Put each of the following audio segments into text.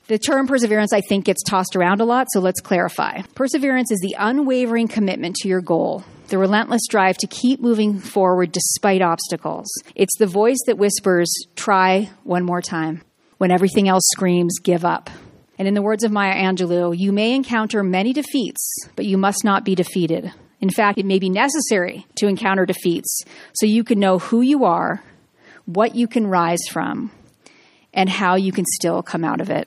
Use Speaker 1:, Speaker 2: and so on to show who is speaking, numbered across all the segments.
Speaker 1: The term perseverance, I think, gets tossed around a lot, so let's clarify. Perseverance is the unwavering commitment to your goal, the relentless drive to keep moving forward despite obstacles. It's the voice that whispers, try one more time, when everything else screams, give up. And in the words of Maya Angelou, you may encounter many defeats, but you must not be defeated. In fact, it may be necessary to encounter defeats so you can know who you are, what you can rise from, and how you can still come out of it.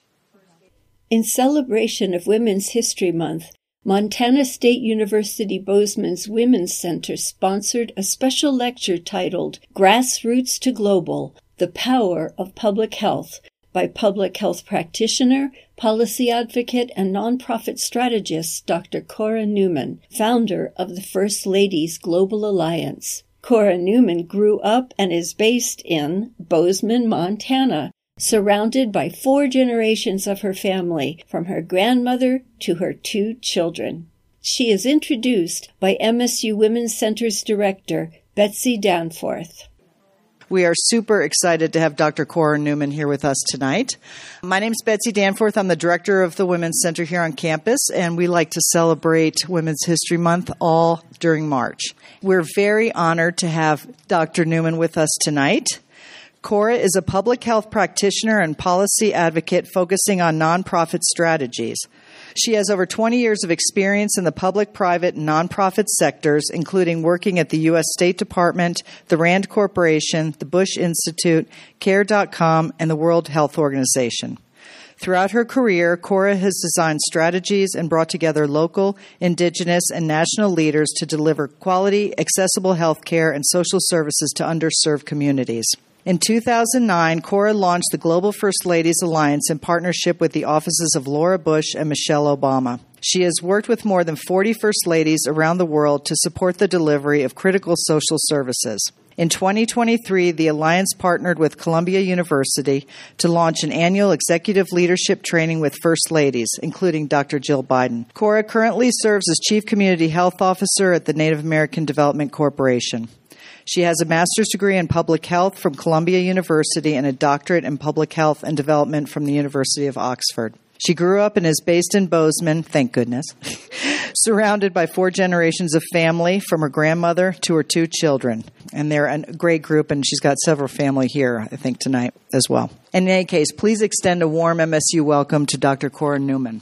Speaker 2: In celebration of Women's History Month, Montana State University Bozeman's Women's Center sponsored a special lecture titled Grassroots to Global, The Power of Public Health by public health practitioner, policy advocate, and nonprofit strategist Dr. Cora Newman, founder of the First Ladies Global Alliance. Cora Newman grew up and is based in Bozeman, Montana, surrounded by 4 generations of her family, from her grandmother to her 2 children. She is introduced by MSU Women's Center's director, Betsy Danforth.
Speaker 3: We are super excited to have Dr. Cora Newman here with us tonight. My name is Betsy Danforth. I'm the director of the Women's Center here on campus, and we like to celebrate Women's History Month all during March. We're very honored to have Dr. Newman with us tonight. Cora is a public health practitioner and policy advocate focusing on nonprofit strategies. She has over 20 years of experience in the public, private, and nonprofit sectors, including working at the U.S. State Department, the RAND Corporation, the Bush Institute, Care.com, and the World Health Organization. Throughout her career, Cora has designed strategies and brought together local, indigenous, and national leaders to deliver quality, accessible health care and social services to underserved communities. In 2009, Cora launched the Global First Ladies Alliance in partnership with the offices of Laura Bush and Michelle Obama. She has worked with more than 40 First Ladies around the world to support the delivery of critical social services. In 2023, the Alliance partnered with Columbia University to launch an annual executive leadership training with First Ladies, including Dr. Jill Biden. Cora currently serves as Chief Community Health Officer at the Native American Development Corporation. She has a master's degree in public health from Columbia University and a doctorate in public health and development from the University of Oxford. She grew up and is based in Bozeman, thank goodness, surrounded by 4 generations of family, from her grandmother to her 2 children. And they're a great group, and she's got several family here, I think, tonight as well. In any case, please extend a warm MSU welcome to Dr. Cora Newman.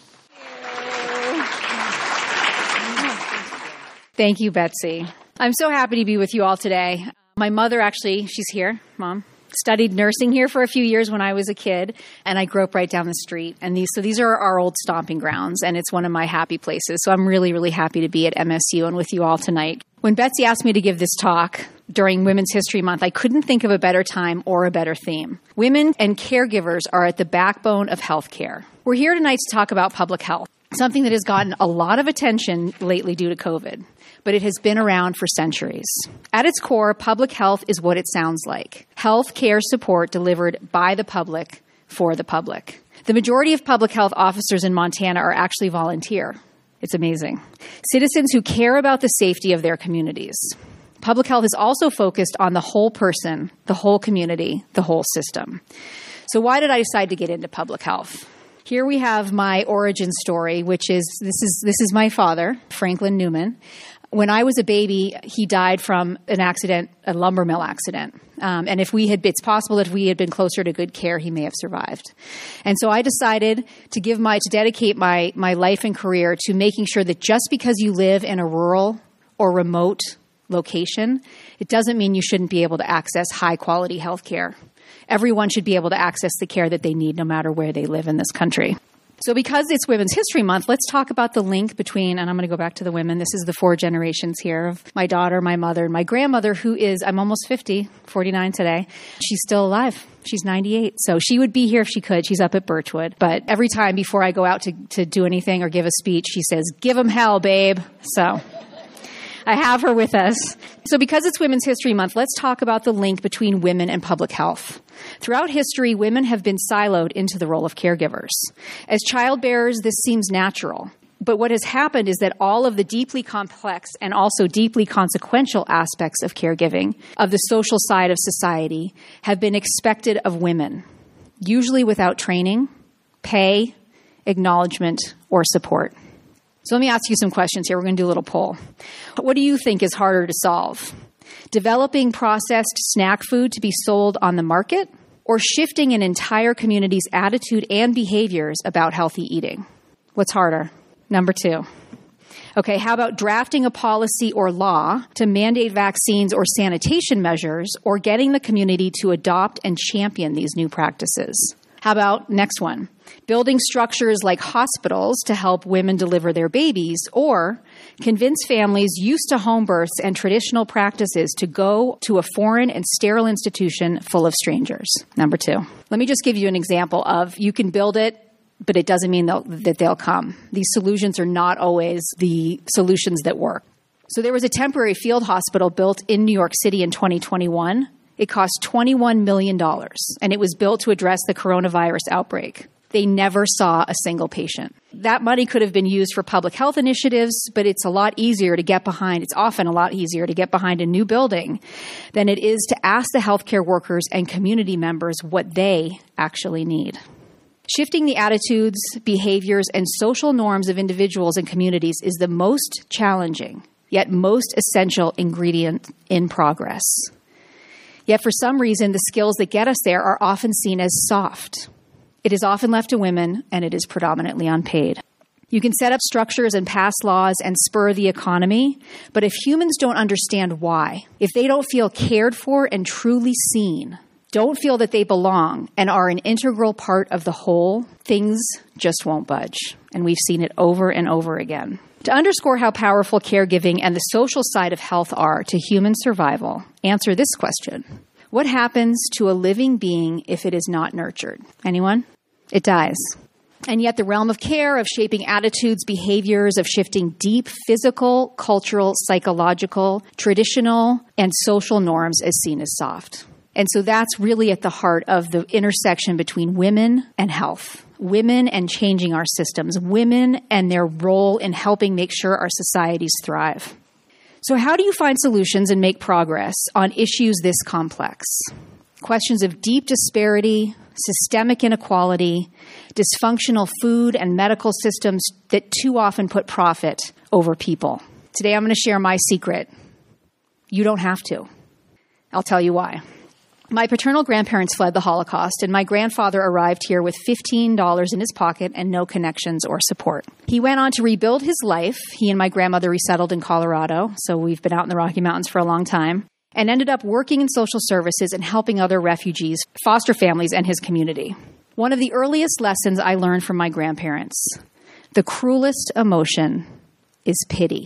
Speaker 1: Thank you, Betsy. I'm so happy to be with you all today. My mother actually, she's here, Mom, studied nursing here for a few years when I was a kid, and I grew up right down the street. And these are our old stomping grounds, and it's one of my happy places. So I'm really, really happy to be at MSU and with you all tonight. When Betsy asked me to give this talk during Women's History Month, I couldn't think of a better time or a better theme. Women and caregivers are at the backbone of healthcare. We're here tonight to talk about public health, something that has gotten a lot of attention lately due to COVID, but it has been around for centuries. At its core, public health is what it sounds like: health care support delivered by the public for the public. The majority of public health officers in Montana are actually volunteer. It's amazing. Citizens who care about the safety of their communities. Public health is also focused on the whole person, the whole community, the whole system. So why did I decide to get into public health? Here we have my origin story, which is this is my father, Franklin Newman. When I was a baby, he died from an accident, a lumber mill accident. And it's possible that if we had been closer to good care, he may have survived. And so I decided to dedicate my life and career to making sure that just because you live in a rural or remote location, it doesn't mean you shouldn't be able to access high quality health care. Everyone should be able to access the care that they need no matter where they live in this country. So because it's Women's History Month, let's talk about the link between, and I'm going to go back to the women. This is the 4 generations here of my daughter, my mother, and my grandmother, who is, I'm almost 50, 49 today. She's still alive. She's 98. So she would be here if she could. She's up at Birchwood. But every time before I go out to do anything or give a speech, she says, "Give 'em hell, babe." So I have her with us. So because it's Women's History Month, let's talk about the link between women and public health. Throughout history, women have been siloed into the role of caregivers. As childbearers, this seems natural. But what has happened is that all of the deeply complex and also deeply consequential aspects of caregiving, of the social side of society, have been expected of women, usually without training pay, acknowledgement, or support? So let me ask you some questions here. We're going to do a little poll. What do you think is harder to solve? Developing processed snack food to be sold on the market, or shifting an entire community's attitude and behaviors about healthy eating? What's harder? Number 2. Okay, how about drafting a policy or law to mandate vaccines or sanitation measures, or getting the community to adopt and champion these new practices? How about next one? Building structures like hospitals to help women deliver their babies, or convince families used to home births and traditional practices to go to a foreign and sterile institution full of strangers. Number 2. Let me just give you an example of you can build it, but it doesn't mean that they'll come. These solutions are not always the solutions that work. So there was a temporary field hospital built in New York City in 2021. It cost $21 million, and it was built to address the coronavirus outbreak. They never saw a single patient. That money could have been used for public health initiatives, but it's a lot easier to get behind. It's often a lot easier to get behind a new building than it is to ask the healthcare workers and community members what they actually need. Shifting the attitudes, behaviors, and social norms of individuals and communities is the most challenging, yet most essential ingredient in progress. Yet for some reason, the skills that get us there are often seen as soft. It is often left to women, and it is predominantly unpaid. You can set up structures and pass laws and spur the economy, but if humans don't understand why, if they don't feel cared for and truly seen, don't feel that they belong and are an integral part of the whole, things just won't budge. And we've seen it over and over again. To underscore how powerful caregiving and the social side of health are to human survival, answer this question. What happens to a living being if it is not nurtured? Anyone? It dies. And yet the realm of care, of shaping attitudes, behaviors, of shifting deep physical, cultural, psychological, traditional, and social norms is seen as soft. And so that's really at the heart of the intersection between women and health, women and changing our systems, women and their role in helping make sure our societies thrive. So how do you find solutions and make progress on issues this complex? Questions of deep disparity, systemic inequality, dysfunctional food and medical systems that too often put profit over people. Today I'm going to share my secret. You don't have to. I'll tell you why. My paternal grandparents fled the Holocaust, and my grandfather arrived here with $15 in his pocket and no connections or support. He went on to rebuild his life. He and my grandmother resettled in Colorado, so we've been out in the Rocky Mountains for a long time, and ended up working in social services and helping other refugees, foster families, and his community. One of the earliest lessons I learned from my grandparents, the cruelest emotion is pity.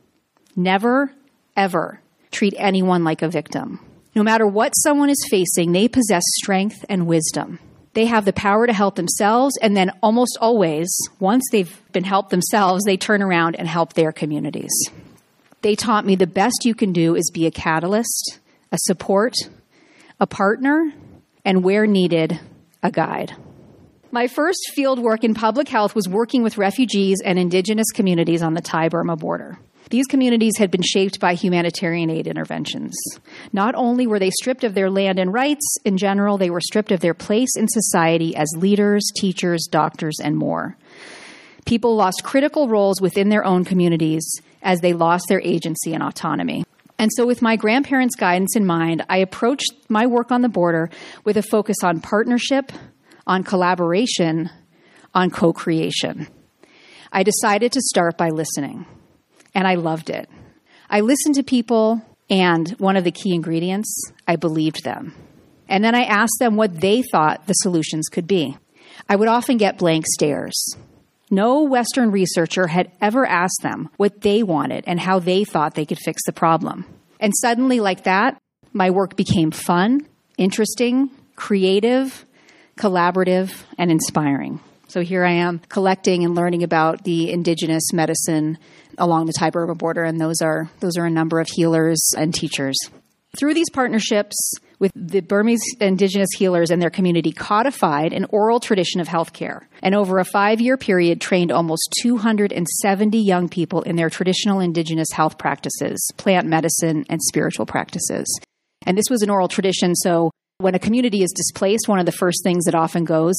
Speaker 1: Never, ever treat anyone like a victim. No matter what someone is facing, they possess strength and wisdom. They have the power to help themselves, and then almost always, once they've been helped themselves, they turn around and help their communities. They taught me the best you can do is be a catalyst, a support, a partner, and where needed, a guide. My first field work in public health was working with refugees and indigenous communities on the Thai-Burma border. These communities had been shaped by humanitarian aid interventions. Not only were they stripped of their land and rights, in general, they were stripped of their place in society as leaders, teachers, doctors, and more. People lost critical roles within their own communities as they lost their agency and autonomy. And so with my grandparents' guidance in mind, I approached my work on the border with a focus on partnership, on collaboration, on co-creation. I decided to start by listening. And I loved it. I listened to people, and one of the key ingredients, I believed them. And then I asked them what they thought the solutions could be. I would often get blank stares. No Western researcher had ever asked them what they wanted and how they thought they could fix the problem. And suddenly, like that, my work became fun, interesting, creative, collaborative, and inspiring. So here I am collecting and learning about the indigenous medicine along the Thai-Burma border, and those are a number of healers and teachers. Through these partnerships with the Burmese indigenous healers and their community, codified an oral tradition of healthcare, and over a 5-year period trained almost 270 young people in their traditional indigenous health practices, plant medicine, and spiritual practices. And this was an oral tradition, so when a community is displaced, one of the first things that often goes,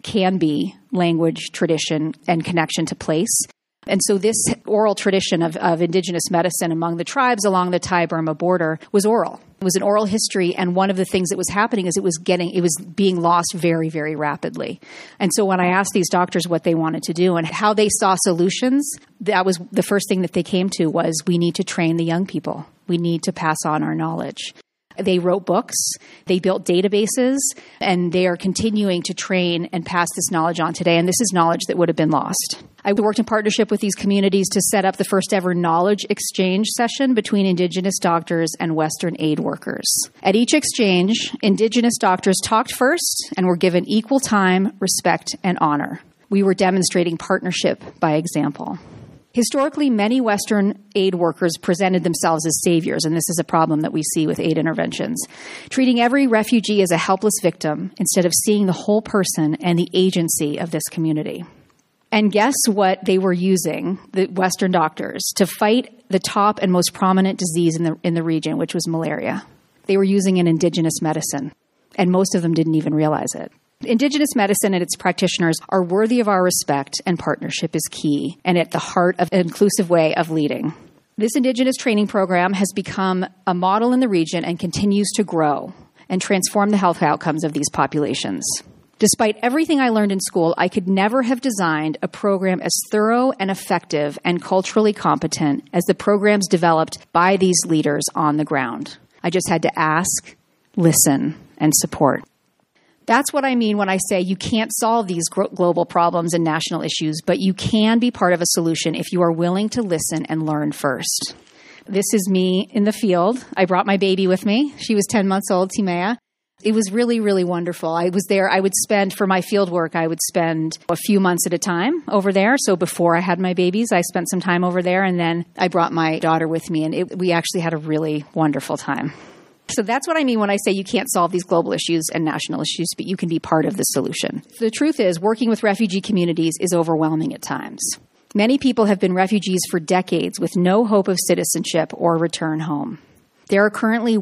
Speaker 1: can be language, tradition, and connection to place. And so this oral tradition of indigenous medicine among the tribes along the Thai-Burma border was oral. It was an oral history, and one of the things that was happening is it was being lost very, very rapidly. And so when I asked these doctors what they wanted to do and how they saw solutions, that was the first thing that they came to was, we need to train the young people. We need to pass on our knowledge. They wrote books, they built databases, and they are continuing to train and pass this knowledge on today. And this is knowledge that would have been lost. I worked in partnership with these communities to set up the first ever knowledge exchange session between Indigenous doctors and Western aid workers. At each exchange, Indigenous doctors talked first and were given equal time, respect, and honor. We were demonstrating partnership by example. Historically, many Western aid workers presented themselves as saviors, and this is a problem that we see with aid interventions, treating every refugee as a helpless victim instead of seeing the whole person and the agency of this community. And guess what they were using, the Western doctors, to fight the top and most prominent disease in the region, which was malaria. They were using an indigenous medicine, and most of them didn't even realize it. Indigenous medicine and its practitioners are worthy of our respect, and partnership is key and at the heart of an inclusive way of leading. This Indigenous training program has become a model in the region and continues to grow and transform the health outcomes of these populations. Despite everything I learned in school, I could never have designed a program as thorough and effective and culturally competent as the programs developed by these leaders on the ground. I just had to ask, listen, and support. That's what I mean when I say you can't solve these global problems and national issues, but you can be part of a solution if you are willing to listen and learn first. This is me in the field. I brought my baby with me. She was 10 months old, Timea. It was really, really wonderful. I was there. For my field work, I would spend a few months at a time over there. So before I had my babies, I spent some time over there, and then I brought my daughter with me, and we actually had a really wonderful time. So that's what I mean when I say you can't solve these global issues and national issues, but you can be part of the solution. The truth is, working with refugee communities is overwhelming at times. Many people have been refugees for decades with no hope of citizenship or return home. There are currently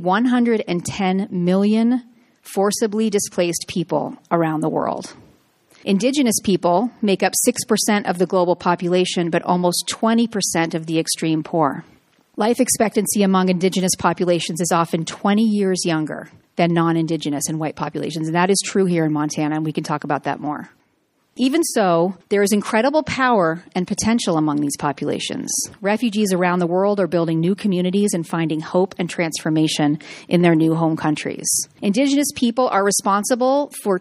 Speaker 1: 110 million forcibly displaced people around the world. Indigenous people make up 6% of the global population, but almost 20% of the extreme poor. Life expectancy among Indigenous populations is often 20 years younger than non-Indigenous and white populations, and that is true here in Montana, and we can talk about that more. Even so, there is incredible power and potential among these populations. Refugees around the world are building new communities and finding hope and transformation in their new home countries. Indigenous people are responsible for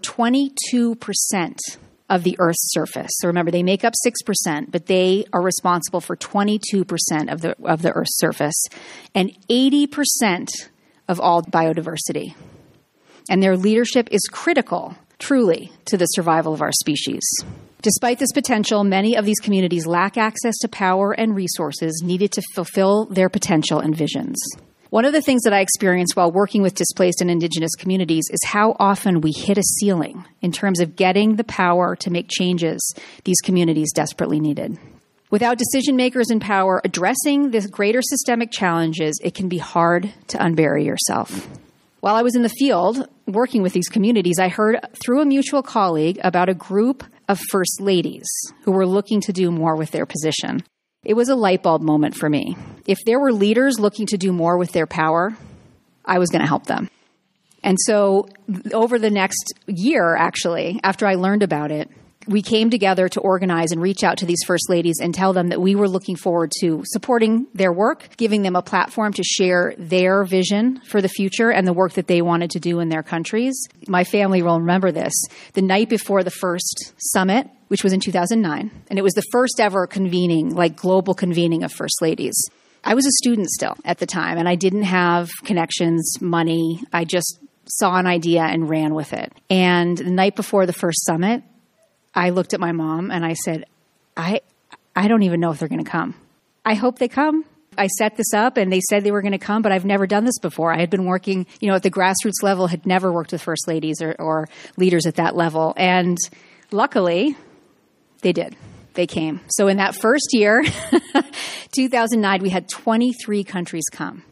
Speaker 1: 22% of the Earth's surface. So remember, they make up 6%, but they are responsible for 22% of the Earth's surface and 80% of all biodiversity. And their leadership is critical, truly, to the survival of our species. Despite this potential, many of these communities lack access to power and resources needed to fulfill their potential and visions. One of the things that I experienced while working with displaced and Indigenous communities is how often we hit a ceiling in terms of getting the power to make changes these communities desperately needed. Without decision makers in power addressing the greater systemic challenges, it can be hard to unbury yourself. While I was in the field working with these communities, I heard through a mutual colleague about a group of first ladies who were looking to do more with their position. It was a light bulb moment for me. If there were leaders looking to do more with their power, I was going to help them. And so over the next year, actually, after I learned about it, we came together to organize and reach out to these first ladies and tell them that we were looking forward to supporting their work, giving them a platform to share their vision for the future and the work that they wanted to do in their countries. My family will remember this. The night before the first summit, which was in 2009, and it was the first ever convening, like global convening of first ladies. I was a student still at the time, and I didn't have connections, money. I just saw an idea and ran with it. And the night before the first summit, I looked at my mom and I said, I don't even know if they're going to come. I hope they come. I set this up and they said they were going to come, but I've never done this before. I had been working, at the grassroots level, had never worked with first ladies or leaders at that level. And luckily, they did. They came. So in that first year, 2009, we had 23 countries come.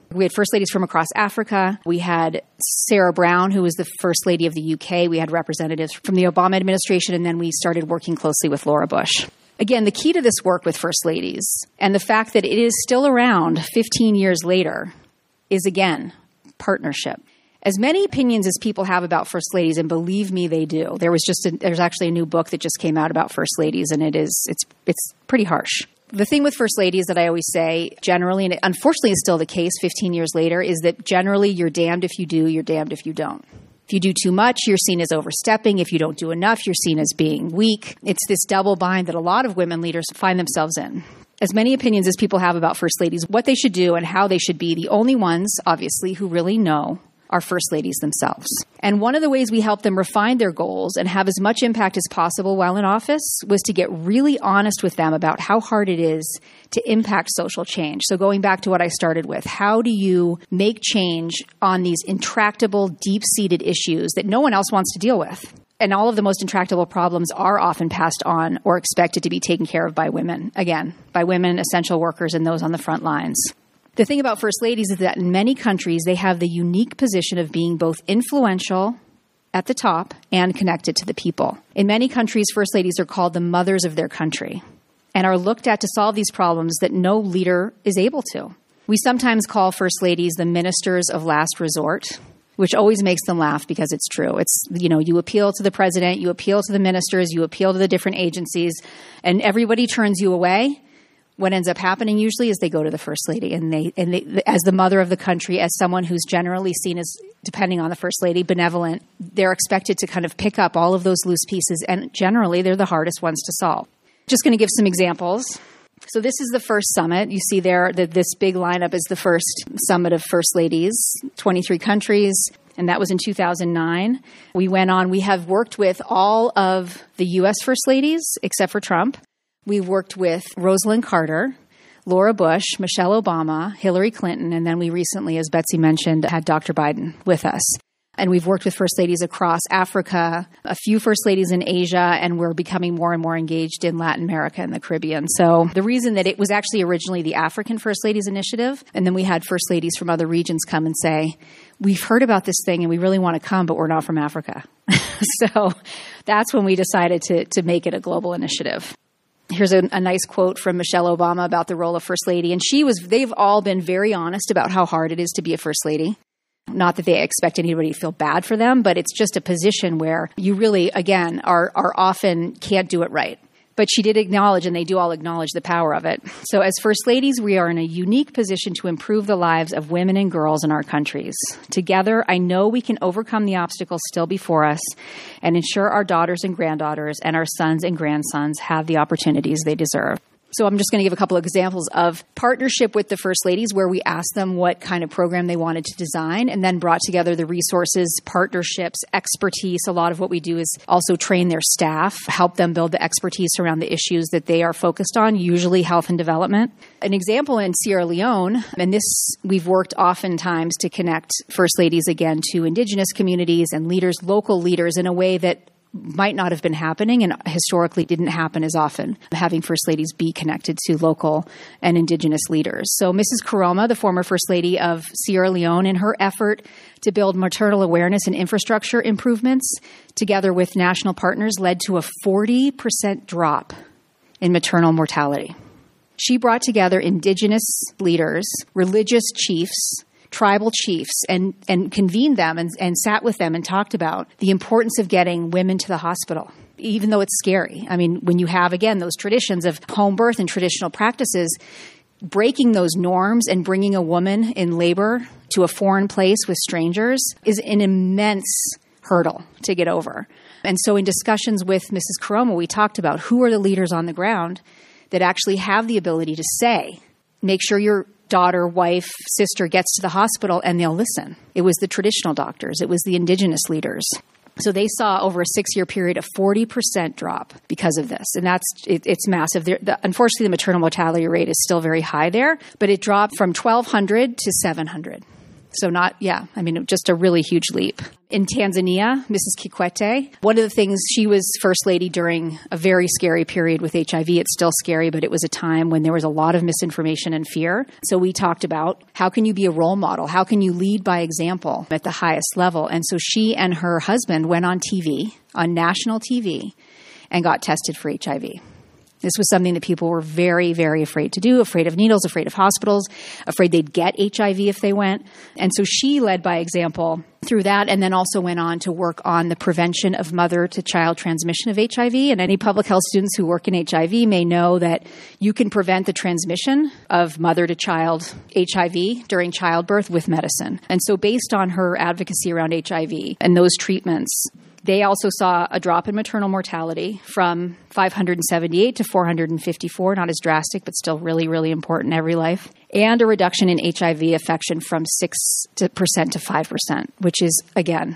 Speaker 1: We had first ladies from across Africa. We had Sarah Brown, who was the first lady of the UK. We had representatives from the Obama administration, and then we started working closely with Laura Bush. Again, the key to this work with first ladies and the fact that it is still around 15 years later is, again, partnership. As many opinions as people have about first ladies, and believe me, they do. There's actually a new book that just came out about first ladies, and it's pretty harsh. The thing with first ladies that I always say generally, and it unfortunately is still the case 15 years later, is that generally you're damned if you do, you're damned if you don't. If you do too much, you're seen as overstepping. If you don't do enough, you're seen as being weak. It's this double bind that a lot of women leaders find themselves in. As many opinions as people have about first ladies, what they should do and how they should be, the only ones, obviously, who really know are first ladies themselves. And one of the ways we help them refine their goals and have as much impact as possible while in office was to get really honest with them about how hard it is to impact social change. So going back to what I started with, how do you make change on these intractable, deep-seated issues that no one else wants to deal with? And all of the most intractable problems are often passed on or expected to be taken care of by women. Again, by women, essential workers, and those on the front lines. The thing about first ladies is that in many countries, they have the unique position of being both influential at the top and connected to the people. In many countries, first ladies are called the mothers of their country and are looked at to solve these problems that no leader is able to. We sometimes call first ladies the ministers of last resort, which always makes them laugh because it's true. It's, you appeal to the president, you appeal to the ministers, you appeal to the different agencies, and everybody turns you away. What ends up happening usually is they go to the first lady, and they, as the mother of the country, as someone who's generally seen as, depending on the first lady, benevolent, they're expected to kind of pick up all of those loose pieces, and generally they're the hardest ones to solve. Just going to give some examples. So this is the first summit. You see there that this big lineup is the first summit of first ladies, 23 countries, and that was in 2009. We have worked with all of the U.S. first ladies, except for Trump. We worked with Rosalind Carter, Laura Bush, Michelle Obama, Hillary Clinton, and then we recently, as Betsy mentioned, had Dr. Biden with us. And we've worked with first ladies across Africa, a few first ladies in Asia, and we're becoming more and more engaged in Latin America and the Caribbean. So the reason that it was actually originally the African First Ladies Initiative, and then we had first ladies from other regions come and say, we've heard about this thing and we really want to come, but we're not from Africa. So that's when we decided to make it a global initiative. Here's a nice quote from Michelle Obama about the role of First Lady. And they've all been very honest about how hard it is to be a First Lady. Not that they expect anybody to feel bad for them, but it's just a position where you really, again, are often can't do it right. But she did acknowledge, and they do all acknowledge the power of it. So as First Ladies, we are in a unique position to improve the lives of women and girls in our countries. Together, I know we can overcome the obstacles still before us and ensure our daughters and granddaughters and our sons and grandsons have the opportunities they deserve. So I'm just going to give a couple of examples of partnership with the First Ladies where we asked them what kind of program they wanted to design and then brought together the resources, partnerships, expertise. A lot of what we do is also train their staff, help them build the expertise around the issues that they are focused on, usually health and development. An example in Sierra Leone, and this we've worked oftentimes to connect First Ladies again to indigenous communities and leaders, local leaders, in a way that might not have been happening and historically didn't happen as often, having First Ladies be connected to local and indigenous leaders. So Mrs. Koroma, the former First Lady of Sierra Leone, in her effort to build maternal awareness and infrastructure improvements, together with national partners, led to a 40% drop in maternal mortality. She brought together indigenous leaders, religious chiefs, tribal chiefs, and convened them and sat with them and talked about the importance of getting women to the hospital, even though it's scary. I mean, when you have, again, those traditions of home birth and traditional practices, breaking those norms and bringing a woman in labor to a foreign place with strangers is an immense hurdle to get over. And so in discussions with Mrs. Koroma, we talked about who are the leaders on the ground that actually have the ability to say, make sure your daughter, wife, sister gets to the hospital, and they'll listen. It was the traditional doctors. It was the indigenous leaders. So they saw over a 6-year period a 40% drop because of this. And it's massive. Unfortunately, the maternal mortality rate is still very high there, but it dropped from 1,200 to 700. Just a really huge leap. In Tanzania, Mrs. Kikwete, one of the things, she was first lady during a very scary period with HIV. It's still scary, but it was a time when there was a lot of misinformation and fear. So we talked about how can you be a role model? How can you lead by example at the highest level? And so she and her husband went on TV, on national TV, and got tested for HIV. This was something that people were very, very afraid to do, afraid of needles, afraid of hospitals, afraid they'd get HIV if they went. And so she led by example through that, and then also went on to work on the prevention of mother-to-child transmission of HIV. And any public health students who work in HIV may know that you can prevent the transmission of mother-to-child HIV during childbirth with medicine. And so based on her advocacy around HIV and those treatments, they also saw a drop in maternal mortality from 578 to 454, not as drastic, but still really, really important in every life, and a reduction in HIV infection from 6% to 5%, which is, again,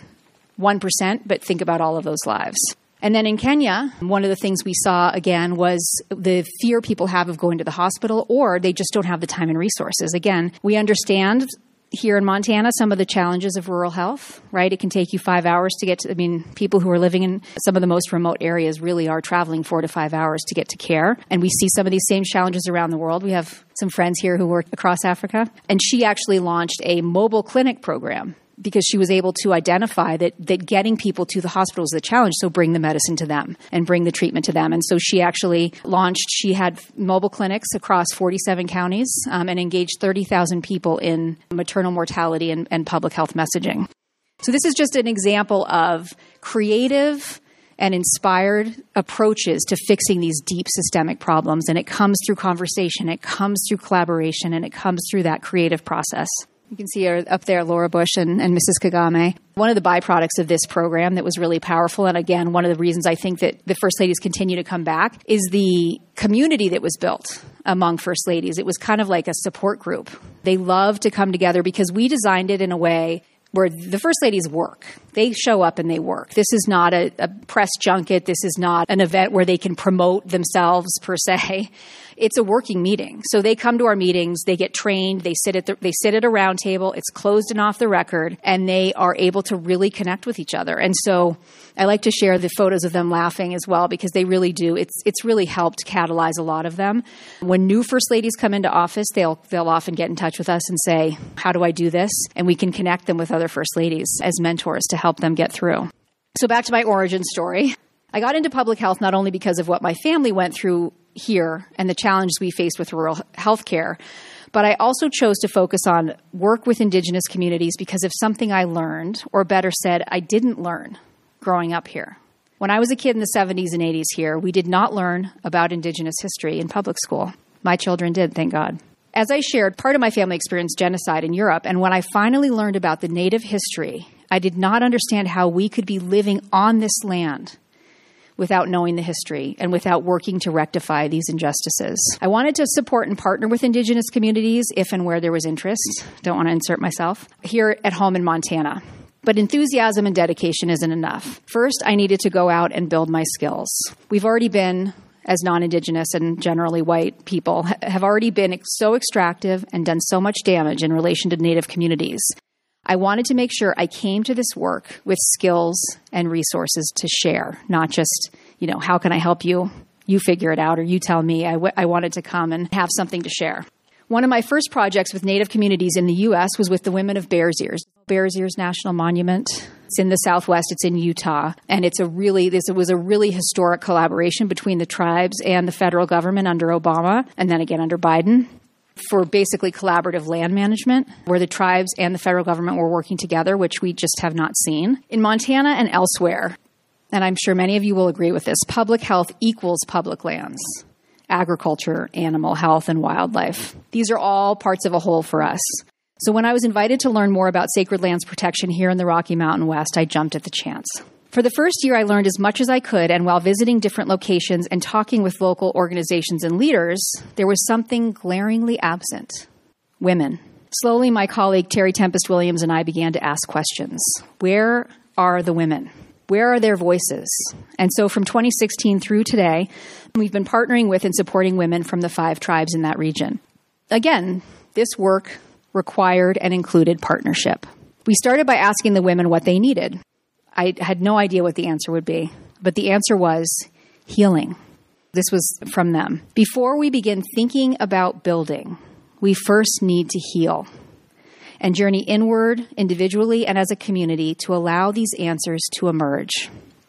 Speaker 1: 1%, but think about all of those lives. And then in Kenya, one of the things we saw, again, was the fear people have of going to the hospital, or they just don't have the time and resources. Again, we understand here in Montana some of the challenges of rural health, right? It can take you 5 hours to get to, people who are living in some of the most remote areas really are traveling 4 to 5 hours to get to care. And we see some of these same challenges around the world. We have some friends here who work across Africa. And she actually launched a mobile clinic program because she was able to identify that getting people to the hospital is a challenge, so bring the medicine to them and bring the treatment to them. And so she actually she had mobile clinics across 47 counties and engaged 30,000 people in maternal mortality and public health messaging. So this is just an example of creative and inspired approaches to fixing these deep systemic problems. And it comes through conversation, it comes through collaboration, and it comes through that creative process. You can see her up there, Laura Bush and Mrs. Kagame. One of the byproducts of this program that was really powerful, and again, one of the reasons I think that the First Ladies continue to come back, is the community that was built among First Ladies. It was kind of like a support group. They love to come together because we designed it in a way where the First Ladies work. They show up and they work. This is not a press junket. This is not an event where they can promote themselves per se. It's a working meeting. So they come to our meetings, they get trained, they sit at a round table, it's closed and off the record, and they are able to really connect with each other. And so I like to share the photos of them laughing as well, because they really do. It's really helped catalyze a lot of them. When new First Ladies come into office, they'll often get in touch with us and say, how do I do this? And we can connect them with other First Ladies as mentors to help them get through. So back to my origin story. I got into public health not only because of what my family went through here and the challenges we faced with rural health care, but I also chose to focus on work with Indigenous communities because of something I learned, or better said, I didn't learn growing up here. When I was a kid in the 70s and 80s here, we did not learn about Indigenous history in public school. My children did, thank God. As I shared, part of my family experienced genocide in Europe, and when I finally learned about the Native history, I did not understand how we could be living on this land without knowing the history and without working to rectify these injustices. I wanted to support and partner with Indigenous communities if and where there was interest. Don't want to insert myself. Here at home in Montana. But enthusiasm and dedication isn't enough. First, I needed to go out and build my skills. We've already been, as non-Indigenous and generally white people, have already been so extractive and done so much damage in relation to Native communities. I wanted to make sure I came to this work with skills and resources to share, not just, how can I help you? You figure it out, or you tell me. I wanted to come and have something to share. One of my first projects with Native communities in the U.S. was with the women of Bears Ears. Bears Ears National Monument. It's in the Southwest. It's in Utah. And it was a really historic collaboration between the tribes and the federal government under Obama, and then again under Biden, for basically collaborative land management, where the tribes and the federal government were working together, which we just have not seen. In Montana and elsewhere, and I'm sure many of you will agree with this, public health equals public lands, agriculture, animal health, and wildlife. These are all parts of a whole for us. So when I was invited to learn more about sacred lands protection here in the Rocky Mountain West, I jumped at the chance. For the first year, I learned as much as I could, and while visiting different locations and talking with local organizations and leaders, there was something glaringly absent: women. Slowly, my colleague Terry Tempest Williams and I began to ask questions. Where are the women? Where are their voices? And so from 2016 through today, we've been partnering with and supporting women from the 5 tribes in that region. Again, this work required and included partnership. We started by asking the women what they needed. I had no idea what the answer would be, but the answer was healing. This was from them. Before we begin thinking about building, we first need to heal and journey inward individually and as a community to allow these answers to emerge.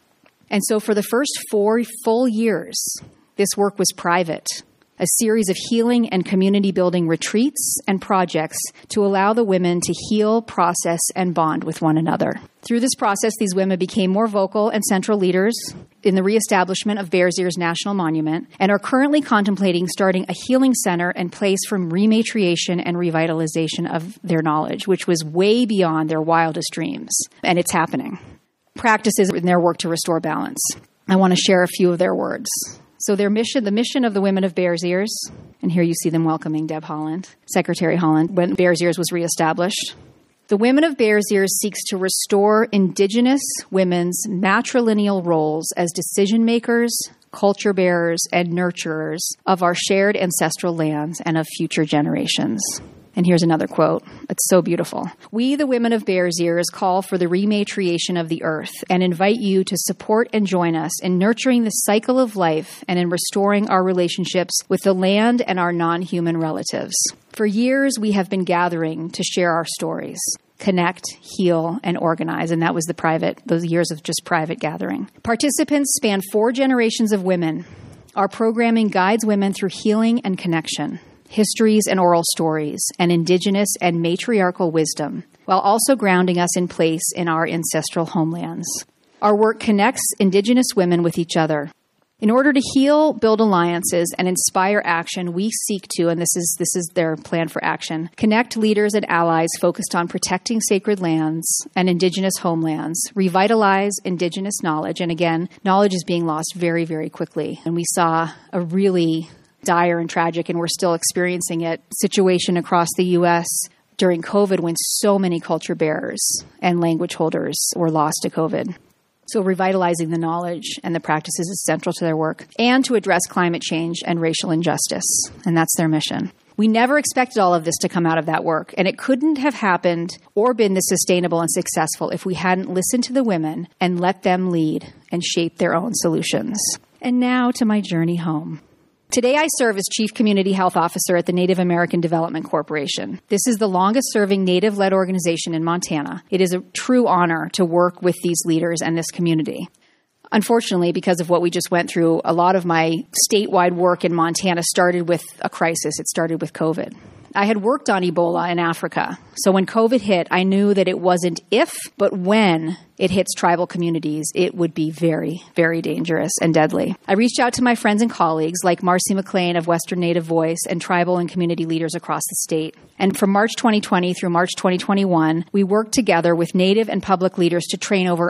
Speaker 1: And so for the first 4 full years, this work was private, a series of healing and community building retreats and projects to allow the women to heal, process, and bond with one another. Through this process, these women became more vocal and central leaders in the reestablishment of Bears Ears National Monument and are currently contemplating starting a healing center and place for rematriation and revitalization of their knowledge, which was way beyond their wildest dreams. And it's happening. Practices in their work to restore balance. I want to share a few of their words. So their mission, the mission of the Women of Bears Ears, and here you see them welcoming Deb Haaland, Secretary Haaland, when Bears Ears was reestablished. The Women of Bears Ears seeks to restore Indigenous women's matrilineal roles as decision makers, culture bearers, and nurturers of our shared ancestral lands and of future generations. And here's another quote. It's so beautiful. We, the women of Bears Ears, call for the rematriation of the earth and invite you to support and join us in nurturing the cycle of life and in restoring our relationships with the land and our non-human relatives. For years, we have been gathering to share our stories, connect, heal, and organize. And that was those years of just private gathering. Participants span 4 generations of women. Our programming guides women through healing and connection, histories and oral stories, and Indigenous and matriarchal wisdom, while also grounding us in place in our ancestral homelands. Our work connects Indigenous women with each other. In order to heal, build alliances, and inspire action, we seek to, and this is their plan for action, connect leaders and allies focused on protecting sacred lands and Indigenous homelands, revitalize Indigenous knowledge, and again, knowledge is being lost very, very quickly. And we saw a really dire and tragic, and we're still experiencing it, situation across the U.S. during COVID when so many culture bearers and language holders were lost to COVID. So revitalizing the knowledge and the practices is central to their work, and to address climate change and racial injustice. And that's their mission. We never expected all of this to come out of that work, and it couldn't have happened or been this sustainable and successful if we hadn't listened to the women and let them lead and shape their own solutions. And now to my journey home. Today, I serve as Chief Community Health Officer at the Native American Development Corporation. This is the longest-serving Native-led organization in Montana. It is a true honor to work with these leaders and this community. Unfortunately, because of what we just went through, a lot of my statewide work in Montana started with a crisis. It started with COVID. I had worked on Ebola in Africa, so when COVID hit, I knew that it wasn't if, but when it hits tribal communities, it would be very, very dangerous and deadly. I reached out to my friends and colleagues like Marcy McLean of Western Native Voice and tribal and community leaders across the state. And from March 2020 through March 2021, we worked together with Native and public leaders to train over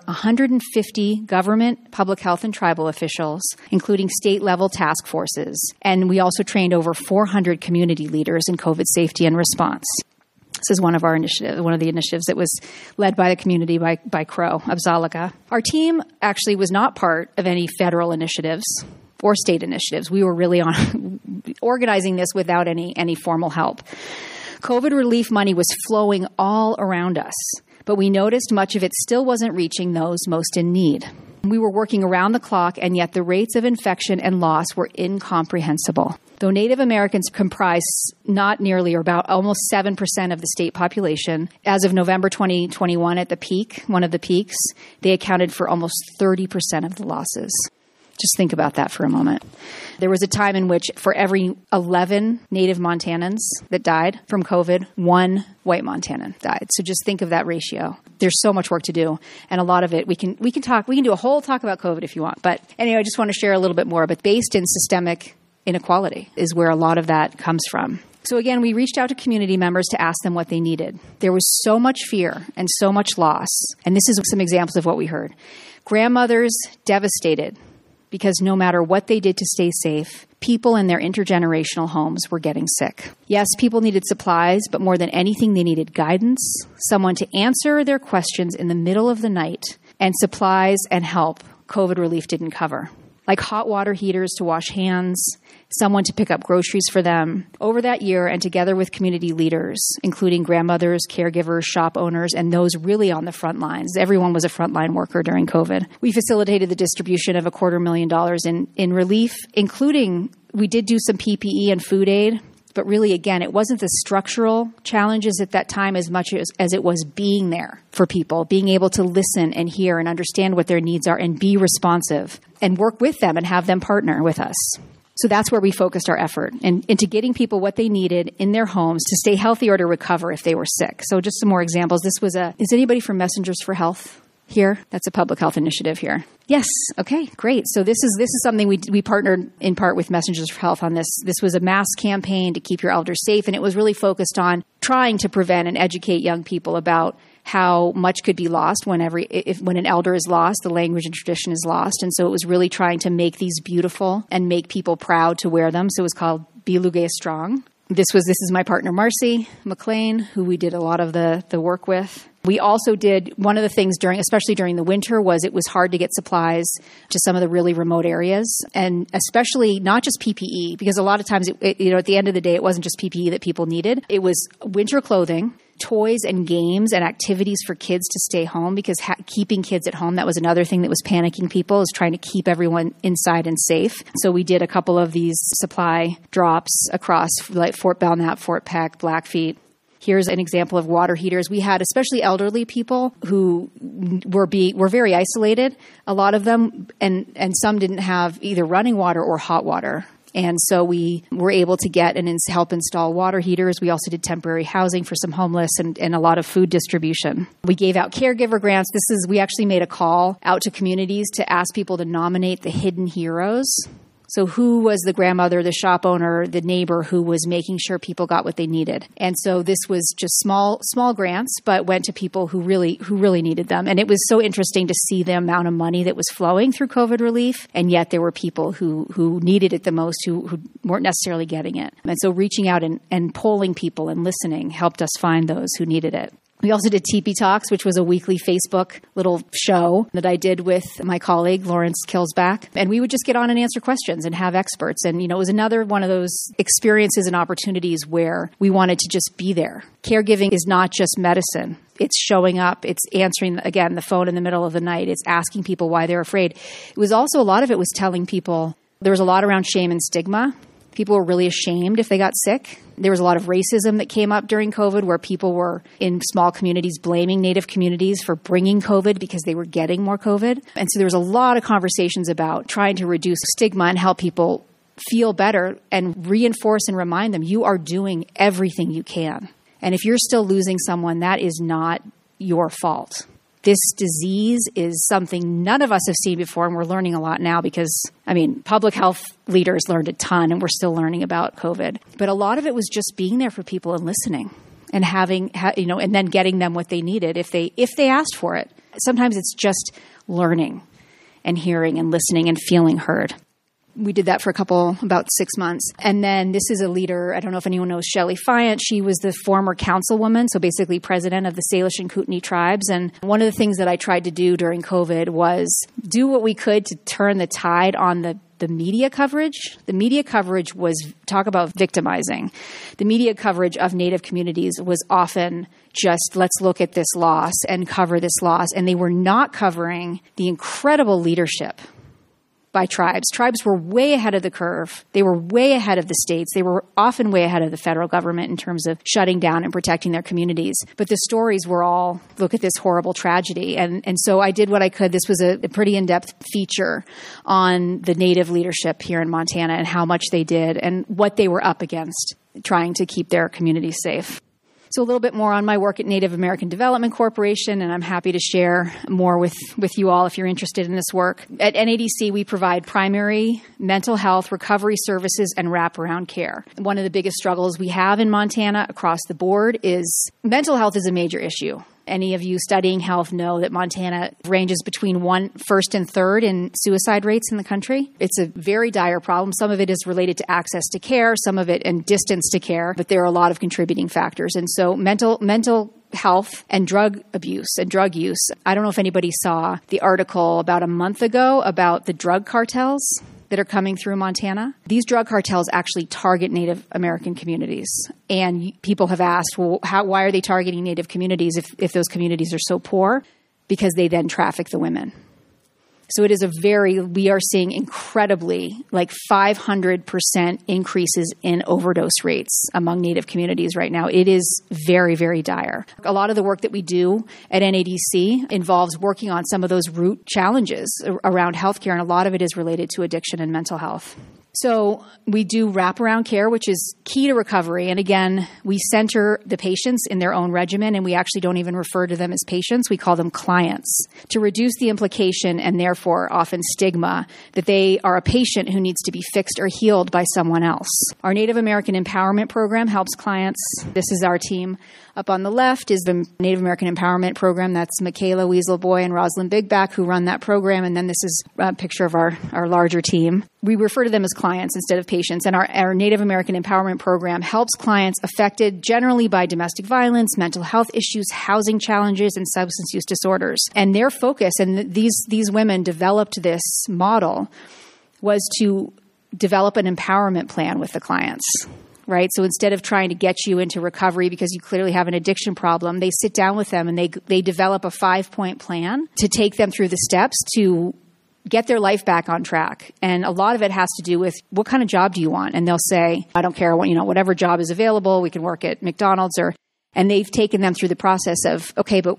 Speaker 1: 150 government, public health, and tribal officials, including state-level task forces. And we also trained over 400 community leaders in COVID safety and response. This is one of the initiatives that was led by the community by Crow, Abzalika. Our team actually was not part of any federal initiatives or state initiatives. We were really organizing this without any formal help. COVID relief money was flowing all around us, but we noticed much of it still wasn't reaching those most in need. We were working around the clock, and yet the rates of infection and loss were incomprehensible. Though Native Americans comprise not nearly or about almost 7% of the state population, as of November 2021 at the peak, one of the peaks, they accounted for almost 30% of the losses. Just think about that for a moment. There was a time in which for every 11 Native Montanans that died from COVID, 1 white Montanan died. So just think of that ratio. There's so much work to do, and a lot of it we can do a whole talk about COVID if you want. But anyway, I just want to share a little bit more. But based in systemic inequality is where a lot of that comes from. So again, we reached out to community members to ask them what they needed. There was so much fear and so much loss. And this is some examples of what we heard. Grandmothers devastated because no matter what they did to stay safe, people in their intergenerational homes were getting sick. Yes, people needed supplies, but more than anything, they needed guidance, someone to answer their questions in the middle of the night, and supplies and help COVID relief didn't cover. like hot water heaters to wash hands, someone to pick up groceries for them. Over that year, and together with community leaders, including grandmothers, caregivers, shop owners, and those really on the front lines, everyone was a frontline worker during COVID. We facilitated the distribution of $250,000 in relief, including we did do some PPE and food aid. But really, again, it wasn't the structural challenges at that time as much as it was being there for people, being able to listen and hear and understand what their needs are and be responsive and work with them and have them partner with us. So that's where we focused our effort into getting people what they needed in their homes to stay healthy or to recover if they were sick. So just some more examples. Is anybody from Messengers for Health here? That's a public health initiative here. Yes. Okay, great. So this is something we partnered in part with Messengers for Health on this. This was a mass campaign to keep your elders safe, and it was really focused on trying to prevent and educate young people about how much could be lost when an elder is lost, the language and tradition is lost. And so it was really trying to make these beautiful and make people proud to wear them. So it was called Be Lugay Strong. This is my partner, Marcy McLean, who we did a lot of the work with. We also did, one of the things especially during the winter, was it was hard to get supplies to some of the really remote areas, and especially not just PPE, because a lot of times, at the end of the day, it wasn't just PPE that people needed. It was winter clothing, toys and games and activities for kids to stay home, because keeping kids at home, that was another thing that was panicking people, is trying to keep everyone inside and safe. So we did a couple of these supply drops across like Fort Belknap, Fort Peck, Blackfeet. Here's an example of water heaters. We had especially elderly people who were very isolated, a lot of them, and some didn't have either running water or hot water. And so we were able to get and help install water heaters. We also did temporary housing for some homeless and a lot of food distribution. We gave out caregiver grants. We actually made a call out to communities to ask people to nominate the hidden heroes. So who was the grandmother, the shop owner, the neighbor who was making sure people got what they needed? And so this was just small grants, but went to people who really needed them. And it was so interesting to see the amount of money that was flowing through COVID relief, and yet there were people who needed it the most who weren't necessarily getting it. And so reaching out and polling people and listening helped us find those who needed it. We also did Teepee Talks, which was a weekly Facebook little show that I did with my colleague, Lawrence Kilsback. And we would just get on and answer questions and have experts. And, it was another one of those experiences and opportunities where we wanted to just be there. Caregiving is not just medicine. It's showing up. It's answering, again, the phone in the middle of the night. It's asking people why they're afraid. It was also, a lot of it was telling people, there was a lot around shame and stigma. People were really ashamed if they got sick. There was a lot of racism that came up during COVID, where people were in small communities blaming Native communities for bringing COVID because they were getting more COVID. And so there was a lot of conversations about trying to reduce stigma and help people feel better and reinforce and remind them, you are doing everything you can. And if you're still losing someone, that is not your fault. This disease is something none of us have seen before, and we're learning a lot now because, public health leaders learned a ton, and we're still learning about COVID. But a lot of it was just being there for people and listening and and then getting them what they needed if they asked for it. Sometimes it's just learning and hearing and listening and feeling heard. We did that for about 6 months. And then this is a leader, I don't know if anyone knows Shelley Fyant. She was the former councilwoman, so basically president of the Salish and Kootenai tribes. And one of the things that I tried to do during COVID was do what we could to turn the tide on the media coverage. The media coverage was, talk about victimizing. The media coverage of Native communities was often just, let's look at this loss and cover this loss. And they were not covering the incredible leadership by tribes. Tribes were way ahead of the curve. They were way ahead of the states. They were often way ahead of the federal government in terms of shutting down and protecting their communities. But the stories were all, look at this horrible tragedy. And so I did what I could. This was a pretty in-depth feature on the Native leadership here in Montana and how much they did and what they were up against trying to keep their communities safe. So a little bit more on my work at Native American Development Corporation, and I'm happy to share more with you all if you're interested in this work. At NADC, we provide primary mental health recovery services and wraparound care. One of the biggest struggles we have in Montana across the board is mental health is a major issue. Any of you studying health know that Montana ranges between first and third in suicide rates in the country. It's a very dire problem. Some of it is related to access to care, some of it and distance to care, but there are a lot of contributing factors. And so mental health and drug abuse and drug use. I don't know if anybody saw the article about a month ago about the drug cartels that are coming through Montana. These drug cartels actually target Native American communities. And people have asked, well, why are they targeting Native communities if those communities are so poor? Because they then traffic the women. So it is we are seeing incredibly, like 500% increases in overdose rates among Native communities right now. It is very, very dire. A lot of the work that we do at NADC involves working on some of those root challenges around healthcare, and a lot of it is related to addiction and mental health. So we do wraparound care, which is key to recovery. And again, we center the patients in their own regimen, and we actually don't even refer to them as patients. We call them clients to reduce the implication and therefore often stigma that they are a patient who needs to be fixed or healed by someone else. Our Native American Empowerment Program helps clients. This is our team. Up on the left is the Native American Empowerment Program. That's Michaela Weaselboy and Rosalind Bigback who run that program. And then this is a picture of our larger team. We refer to them as clients instead of patients. And our Native American Empowerment Program helps clients affected generally by domestic violence, mental health issues, housing challenges, and substance use disorders. And their focus, and these women developed this model, was to develop an empowerment plan with the clients. Right? So instead of trying to get you into recovery because you clearly have an addiction problem, they sit down with them and they develop a 5-point plan to take them through the steps to get their life back on track. And a lot of it has to do with what kind of job do you want? And they'll say, I don't care what, whatever job is available, we can work at McDonald's and they've taken them through the process of, okay, but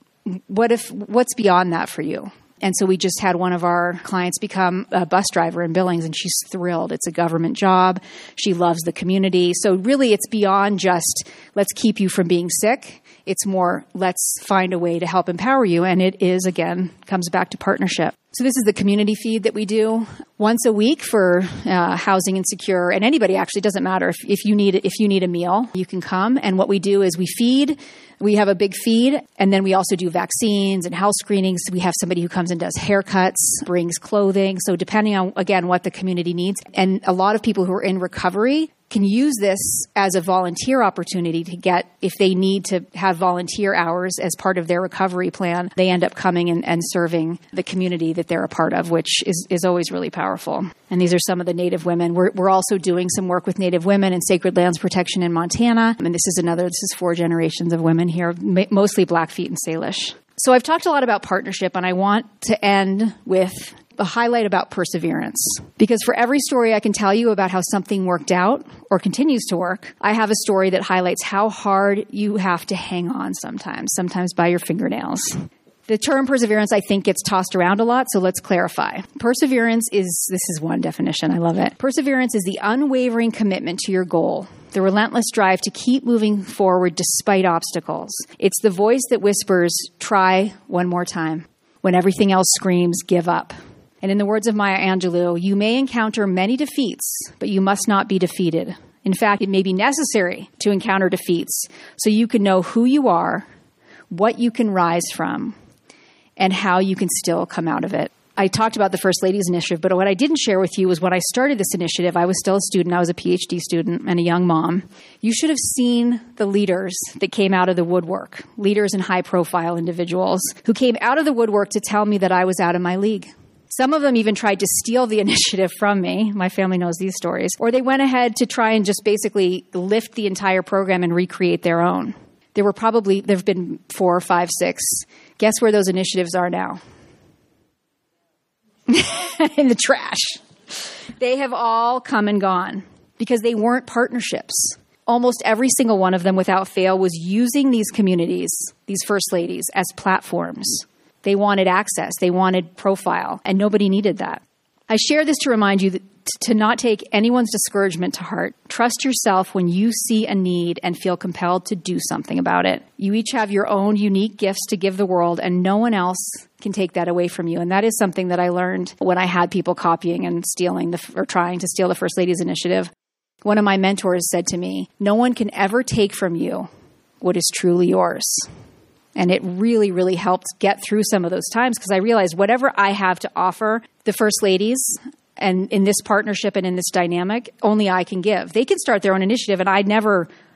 Speaker 1: what's beyond that for you? And so we just had one of our clients become a bus driver in Billings, and she's thrilled. It's a government job. She loves the community. So really it's beyond just let's keep you from being sick. It's more let's find a way to help empower you. And it is, again, comes back to partnership. So this is the community feed that we do once a week for housing insecure. And anybody actually, doesn't matter. If you need a meal, you can come. And what we do is we feed. We have a big feed, and then we also do vaccines and health screenings. We have somebody who comes and does haircuts, brings clothing. So depending on, again, what the community needs. And a lot of people who are in recovery can use this as a volunteer opportunity to get, if they need to have volunteer hours as part of their recovery plan, they end up coming and serving the community that they're a part of, which is always really powerful. And these are some of the Native women. We're also doing some work with Native women and sacred lands protection in Montana. And this is 4 generations of women here, mostly Blackfeet and Salish. So I've talked a lot about partnership, and I want to end with a highlight about perseverance. Because for every story I can tell you about how something worked out or continues to work, I have a story that highlights how hard you have to hang on sometimes by your fingernails. The term perseverance, I think, gets tossed around a lot, so let's clarify. Perseverance this is one definition, I love it. Perseverance is the unwavering commitment to your goal, the relentless drive to keep moving forward despite obstacles. It's the voice that whispers, try one more time, when everything else screams, give up. And in the words of Maya Angelou, you may encounter many defeats, but you must not be defeated. In fact, it may be necessary to encounter defeats so you can know who you are, what you can rise from, and how you can still come out of it. I talked about the First Ladies Initiative, but what I didn't share with you was when I started this initiative, I was still a student. I was a PhD student and a young mom. You should have seen the leaders that came out of the woodwork, leaders and high-profile individuals who came out of the woodwork to tell me that I was out of my league. Some of them even tried to steal the initiative from me. My family knows these stories. Or they went ahead to try and just basically lift the entire program and recreate their own. There have been 4, 5, 6. Guess where those initiatives are now? In the trash. They have all come and gone because they weren't partnerships. Almost every single one of them, without fail, was using these communities, these First Ladies, as platforms. They wanted access. They wanted profile, and nobody needed that. I share this to remind you to not take anyone's discouragement to heart. Trust yourself when you see a need and feel compelled to do something about it. You each have your own unique gifts to give the world, and no one else can take that away from you. And that is something that I learned when I had people copying and stealing or trying to steal the First Ladies Initiative. One of my mentors said to me, no one can ever take from you what is truly yours. And it really, really helped get through some of those times because I realized whatever I have to offer the First Ladies and in this partnership and in this dynamic, only I can give. They can start their own initiative, and I never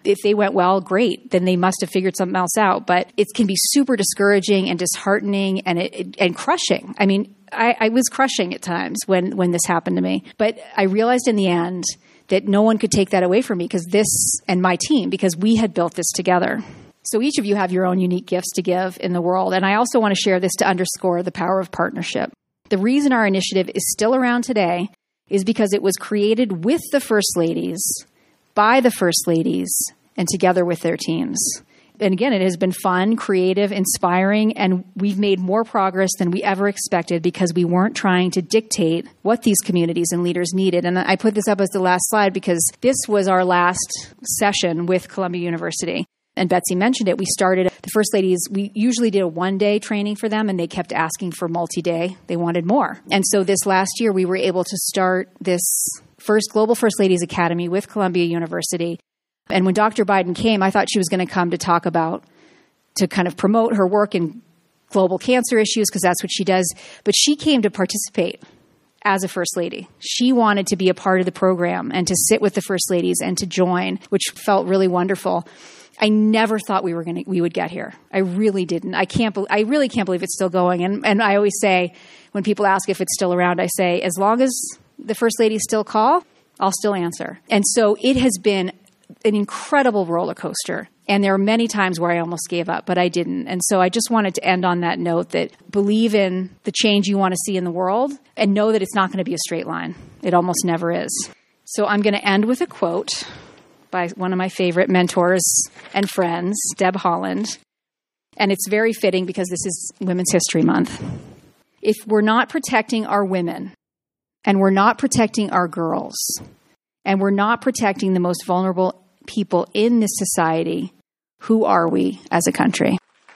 Speaker 1: If they went well, great. Then they must have figured something else out. But it can be super discouraging and disheartening and crushing. I mean, I was crushing at times when this happened to me. But I realized in the end that no one could take that away from me and my team, because we had built this together. So each of you have your own unique gifts to give in the world. And I also want to share this to underscore the power of partnership. The reason our initiative is still around today is because it was created with the First Ladies, by the First Ladies, and together with their teams. And again, it has been fun, creative, inspiring, and we've made more progress than we ever expected because we weren't trying to dictate what these communities and leaders needed. And I put this up as the last slide because this was our last session with Columbia University. And Betsy mentioned it. We started, the First Ladies, we usually did a one-day training for them, and they kept asking for multi-day. They wanted more. And so this last year, we were able to start this Global First Ladies Academy with Columbia University. And when Dr. Biden came, I thought she was going to come to talk about, to kind of promote her work in global cancer issues, because that's what she does. But she came to participate as a First Lady. She wanted to be a part of the program and to sit with the First Ladies and to join, which felt really wonderful. I never thought we would get here. I really didn't. I really can't believe it's still going. And I always say, when people ask if it's still around, I say, as long as the First Ladies still call, I'll still answer. And so it has been an incredible roller coaster. And there are many times where I almost gave up, but I didn't. And so I just wanted to end on that note that believe in the change you want to see in the world and know that it's not going to be a straight line. It almost never is. So I'm going to end with a quote by one of my favorite mentors and friends, Deb Holland. And it's very fitting because this is Women's History Month. If we're not protecting our women, and we're not protecting our girls, and we're not protecting the most vulnerable people in this society, who are we as a country?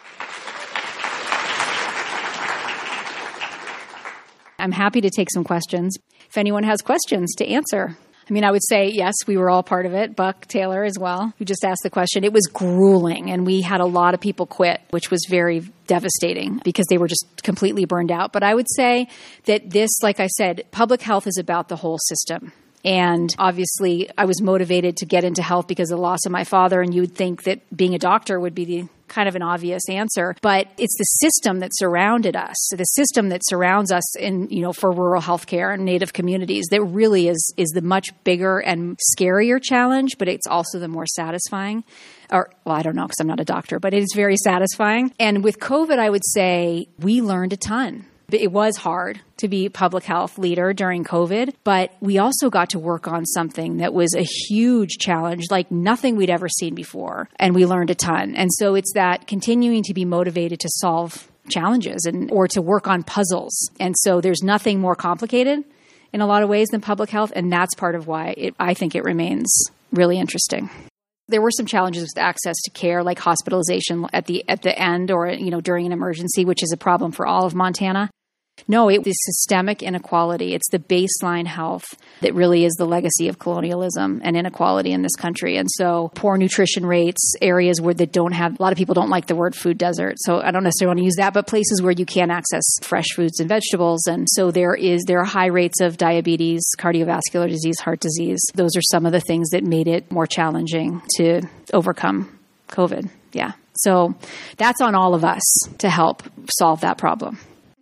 Speaker 1: I'm happy to take some questions. If anyone has questions to answer. I mean, I would say, yes, we were all part of it. Buck Taylor as well, who just asked the question. It was grueling, and we had a lot of people quit, which was very devastating because they were just completely burned out. But I would say that this, like I said, public health is about the whole system. And obviously, I was motivated to get into health because of the loss of my father, and you would think that being a doctor would be the kind of an obvious answer, but it's the system that surrounded us, the system that surrounds us in, for rural healthcare and Native communities that really is the much bigger and scarier challenge, but it's also the more satisfying. I don't know because I'm not a doctor, but it is very satisfying. And with COVID, I would say we learned a ton. It was hard to be a public health leader during COVID, but we also got to work on something that was a huge challenge, like nothing we'd ever seen before. And we learned a ton. And so it's that continuing to be motivated to solve challenges or to work on puzzles. And so there's nothing more complicated in a lot of ways than public health. And that's part of why I think it remains really interesting. There were some challenges with access to care, like hospitalization at the end or during an emergency, which is a problem for all of Montana. No, it is systemic inequality. It's the baseline health that really is the legacy of colonialism and inequality in this country. And so poor nutrition rates, areas where they don't have, a lot of people don't like the word food desert. So I don't necessarily want to use that, but places where you can't access fresh foods and vegetables. And so there are high rates of diabetes, cardiovascular disease, heart disease. Those are some of the things that made it more challenging to overcome COVID. Yeah. So that's on all of us to help solve that problem.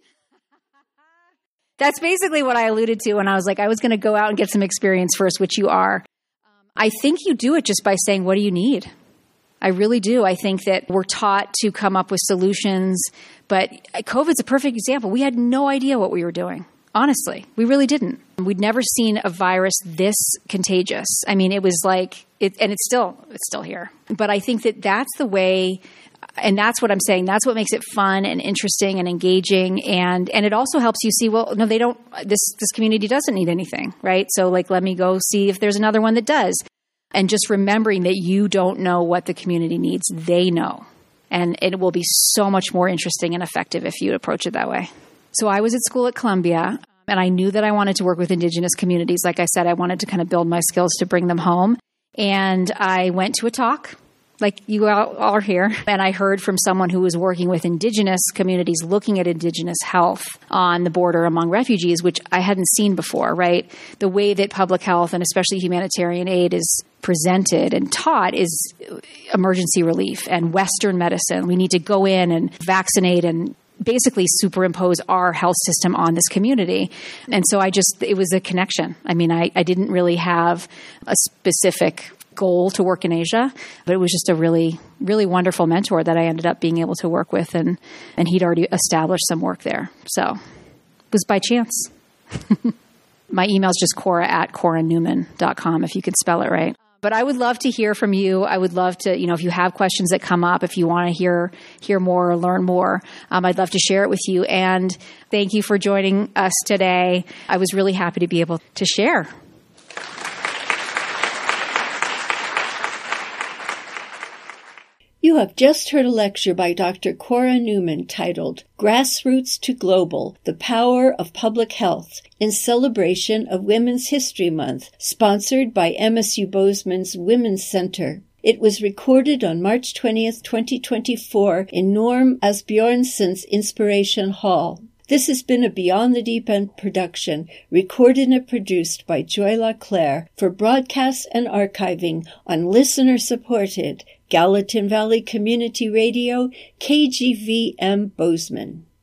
Speaker 1: That's basically what I alluded to when I was like, I was going to go out and get some experience first, which you are. I think you do it just by saying, what do you need? I really do. I think that we're taught to come up with solutions, but COVID's a perfect example. We had no idea what we were doing. Honestly, we really didn't. We'd never seen a virus this contagious. I mean, it was like, and it's still here. But I think that that's the way. And that's what I'm saying. That's what makes it fun and interesting and engaging. And it also helps you see, well, no, they don't, this community doesn't need anything, right? So let me go see if there's another one that does. And just remembering that you don't know what the community needs. They know. And it will be so much more interesting and effective if you approach it that way. So I was at school at Columbia, and I knew that I wanted to work with Indigenous communities. Like I said, I wanted to kind of build my skills to bring them home. And I went to a talk, like you all are here, and I heard from someone who was working with Indigenous communities looking at Indigenous health on the border among refugees, which I hadn't seen before, right? The way that public health and especially humanitarian aid is presented and taught is emergency relief and Western medicine. We need to go in and vaccinate and basically superimpose our health system on this community. And so it was a connection. I mean, I didn't really have a specific goal to work in Asia, but it was just a really, really wonderful mentor that I ended up being able to work with. And he'd already established some work there. So it was by chance. My email is just Cora@coranewman.com if you could spell it right. But I would love to hear from you. I would love to, if you have questions that come up, if you want to hear more or learn more, I'd love to share it with you. And thank you for joining us today. I was really happy to be able to share.
Speaker 2: You have just heard a lecture by Dr. Cora Newman titled Grassroots to Global, The Power of Public Health in celebration of Women's History Month, sponsored by MSU Bozeman's Women's Center. It was recorded on March 20th, 2024 in Norm Asbjornsen's Inspiration Hall. This has been a Beyond the Deep End production, recorded and produced by Joy LaClaire for broadcast and archiving on listener-supported Gallatin Valley Community Radio, KGVM Bozeman.